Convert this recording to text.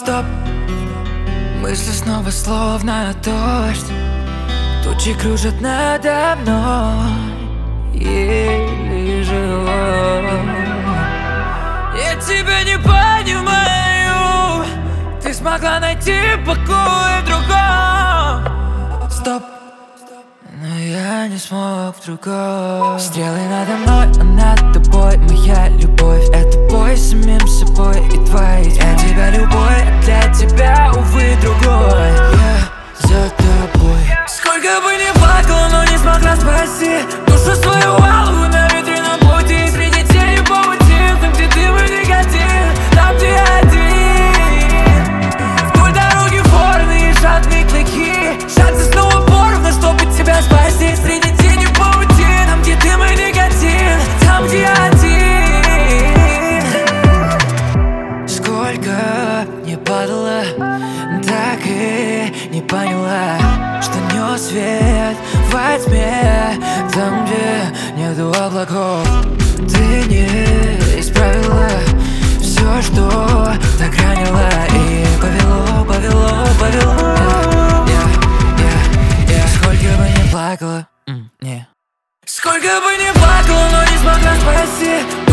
Стоп, мысли снова словно дождь. Тучи кружат надо мной, еле живой. Я тебя не понимаю, ты смогла найти покой в другом. Стоп, но я не смог в другом. Стрелы надо мной, а над тобой моя любовь. Это бой с самим собой и твоей тьмой. Я тебя любой, а для тебя, увы, другой. Я за тобой. Сколько бы ни плакала, но не смогла спасти душу свою алую на ветреном пути. Среди тени паутин, там где ты мой негатив, там где я один. Вдоль дороги ворны и жадные клыки, шансы снова поровну, чтобы тебя спасти. Среди тени паутин, там где ты мой негатив, там где я один. Сколько не падала, так и не поняла, что нес свет во тьме, там, где нету облаков. Ты не исправила все, что так ранило, и повело. Сколько бы ни плакала, не. Сколько бы ни плакала, но не смогла спасти